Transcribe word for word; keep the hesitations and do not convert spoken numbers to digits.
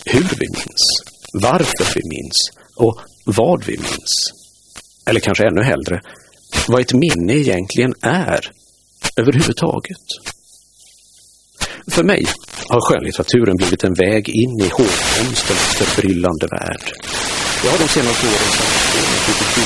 hur vi minns, varför vi minns och vad vi minns. Eller kanske ännu hellre, vad ett minne egentligen är överhuvudtaget. För mig har skönlitteraturen blivit en väg in i hårdkonstens förbryllande värld. Jag har de senaste åren samlat på mig